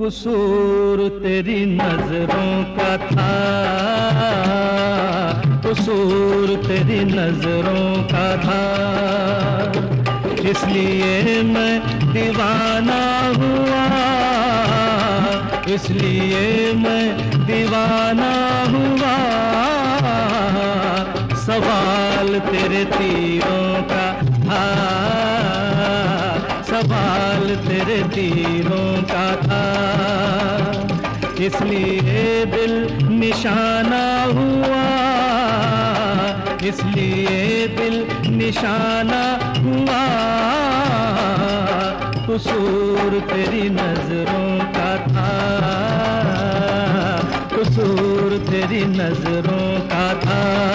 कसूर तेरी नजरों का था, कसूर तेरी नजरों का था, इसलिए मैं दीवाना हुआ, इसलिए मैं दीवाना हुआ। सवाल तेरे तीरों का था, सवाल तेरे तीरों का था, इसलिए दिल निशाना हुआ, इसलिए दिल निशाना हुआ। कसूर तेरी नजरों का था, कसूर तेरी नजरों का था।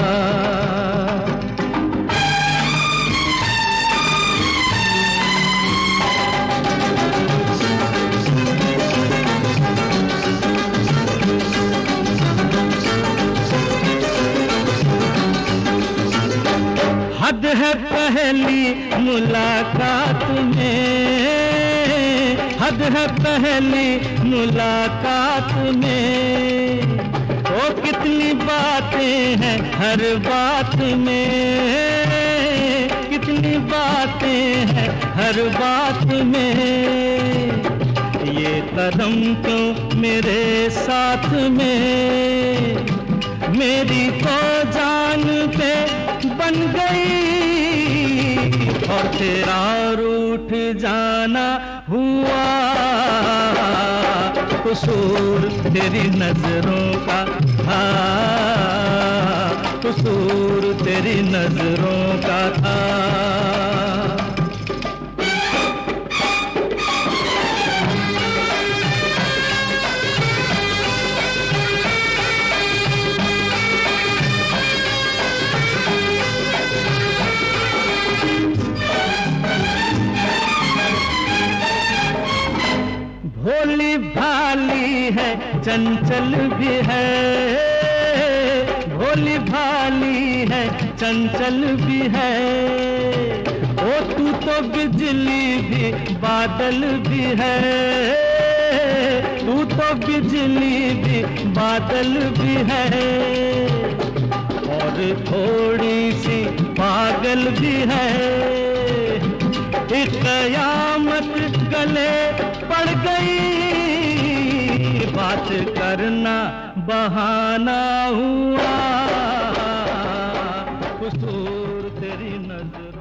हद है पहली मुलाकात में, हद है पहली मुलाकात में, ओ कितनी बातें हैं हर बात में, कितनी बातें हैं हर बात में। ये कदम क्यों मेरे साथ में, मेरी तो जान पे बन गई, और तेरा रूठ जाना हुआ। कसूर तेरी नजरों का था, कसूर तेरी नजरों का था। भोली भाली है चंचल भी है, भोली भाली है चंचल भी है, ओ तू तो बिजली भी बादल भी है, तू तो बिजली भी बादल भी है, और थोड़ी सी पागल भी है। एक कयामत गले पड़ गई, बात करना बहाना हुआ। कसूर तेरी नजर